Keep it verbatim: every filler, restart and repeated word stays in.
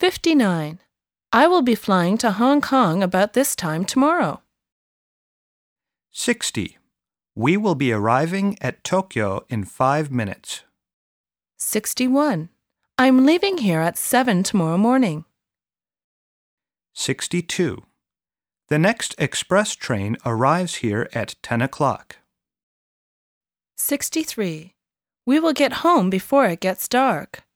fifty-nine. I will be flying to Hong Kong about this time tomorrow. sixty. We will be arriving at Tokyo in five minutes. sixty-one. I'm leaving here at seven tomorrow morning. sixty-two. The next express train arrives here at ten o'clock. sixty-three. We will get home before it gets dark.